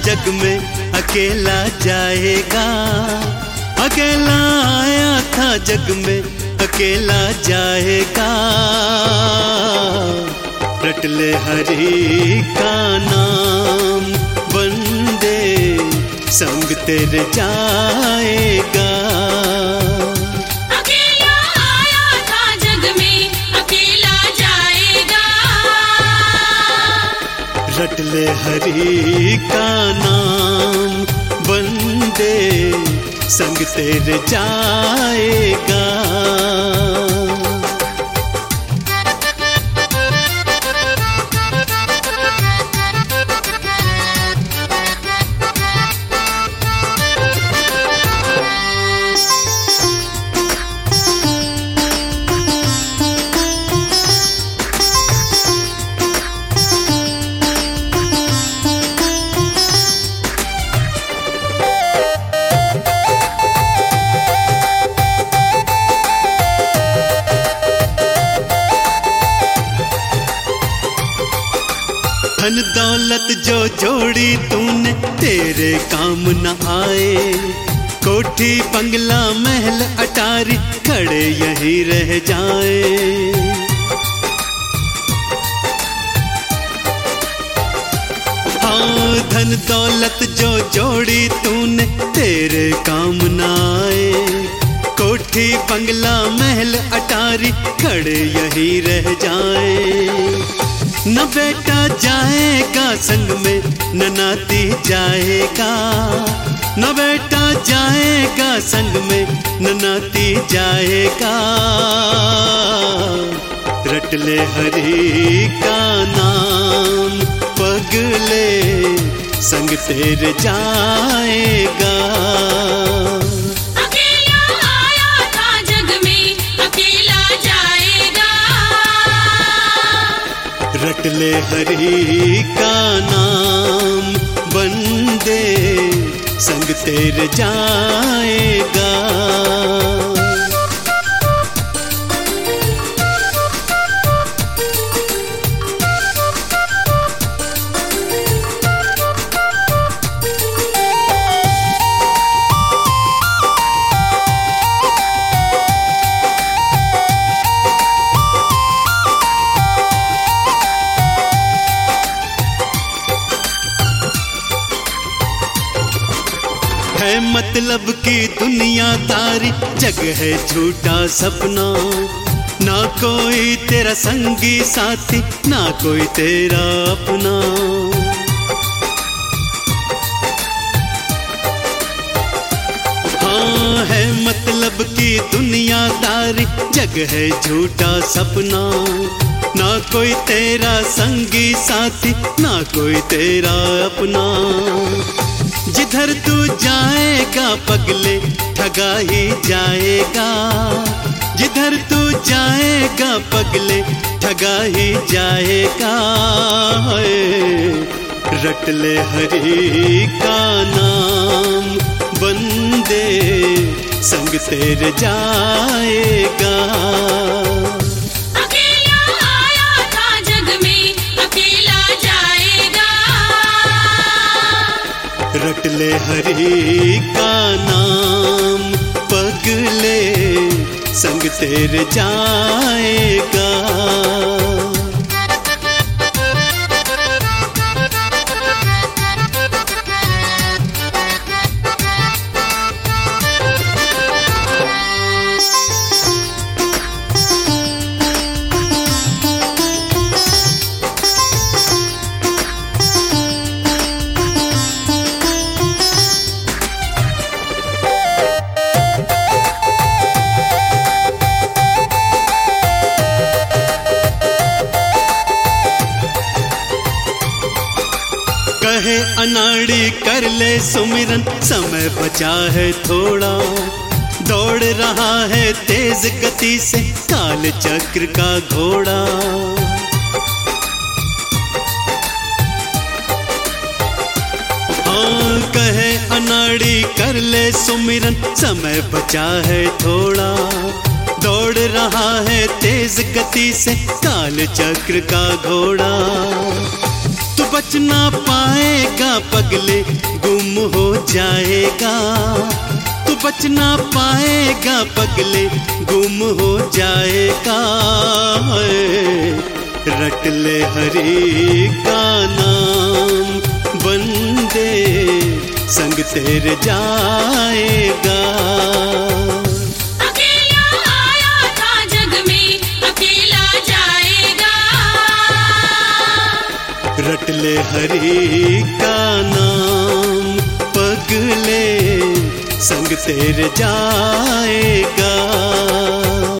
जग में अकेला जाएगा। अकेला आया था जग में अकेला जाएगा। रट ले हरि का नाम बंदे संग तेरे जाएगा। अकेला आया था जग में अकेला जाएगा। रट ले हरि का नाम बंदे संग तेरे जाएगा। धन दौलत जो जोड़ी तूने तेरे काम न आए। कोठी बंगला महल अटारी खड़े यहीं रह जाए। हाँ धन दौलत जो जोड़ी तूने तेरे काम न आए। कोठी बंगला महल अटारी खड़े यहीं रह जाए। न बेटा जाएगा संग में न नाती जाएगा। न बेटा जाएगा संग में न नाती जाएगा। रट ले हरि का नाम पगले संग तेरे जाएगा। अकेला आया था जग में अकेला जाएगा। रट ले हरि का नाम बंदे संग तेरे जाएगा। है मतलब की दुनियादारी जग है झूठा सपना। ना कोई तेरा संगी साथी ना कोई तेरा अपना। हाँ है मतलब की दुनियादारी जग है झूठा सपना। ना कोई तेरा संगी साथी ना कोई तेरा अपना। जिधर तू जाएगा पगले ठगा ही जाएगा। जिधर तू जाएगा पगले ठगा ही जाएगा। रट ले हरि का नाम बंदे संग तेरे जाएगा। अकेला आया था जग में अकेला जाएगा। रट ले हरि का नाम पगले संग तेरे जाएगा। कहे अनाड़ी कर ले सुमिरन समय बचा है थोड़ा। दौड़ रहा है तेज गति से काल चक्र का घोड़ा। हाँ कहे अनाड़ी कर ले सुमिरन समय बचा है थोड़ा। दौड़ रहा है तेज गति से काल चक्र का घोड़ा। तू बच ना पाएगा पगले, गुम हो जाएगा। तू बच ना पाएगा पगले, गुम हो जाएगा। रट ले हरि का नाम, बंदे संग तेरे जाएगा। अकेला आया था जग में, अकेला जाएगा। रट ले हरि का नाम, पगले संग तेरे जाएगा।